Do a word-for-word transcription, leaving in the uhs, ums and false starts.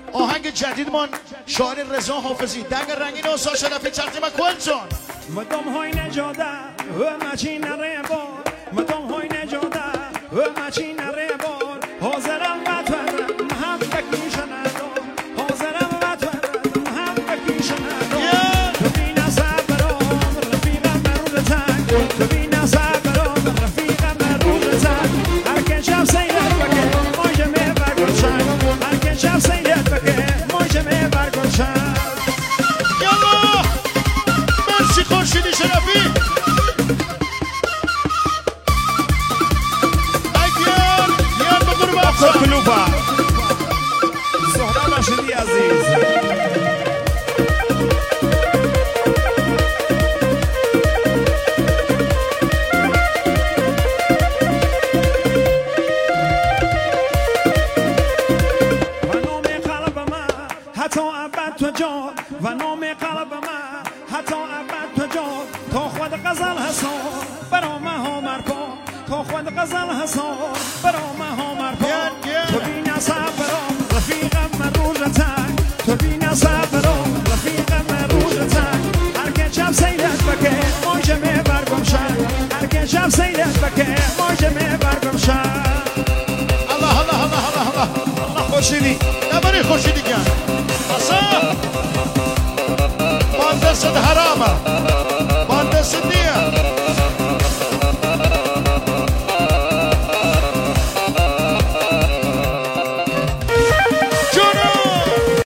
آهنگ جدیدمان شاعر رضا حافظی دنگ رنگین و سا شرفی تقدیم کلتون مدام های نجاده و مچی نره بار مدام های نجاده و مچی نره بار حاضرم و تورم هم بکیش ندار حاضرم و تورم هم بکیش ندار تو بین صبرام رفیقم مرون تنگ تو بین صبرام رفیقم مرون تنگ هر که شب سیلت بکه ماجمه برگرشن هر که شب سیلت بکه ماجمه برگرشن یالا مرسی خورشیدی شرفی اگر نیان به گروه افسان کلوبا سهراب رشیدی عزیز و نام قلب من حتی ابد تو جان و نام قلب من حتی ابد تو جان تا خود غزل حسان برا مها مرپا تا خود غزل حسان برا مها مرپا تو بین صبرام رفیقم من روز تنگ تو بین صبرام رفیقم من روز تنگ هر که شب سیلت بکه ماجمه برگم شن هر که شب سیلت بکه ماجمه برگم شن الله الله الله الله الله الله خوشیدی نبری خورشیدی کن اصلا با دست حرامه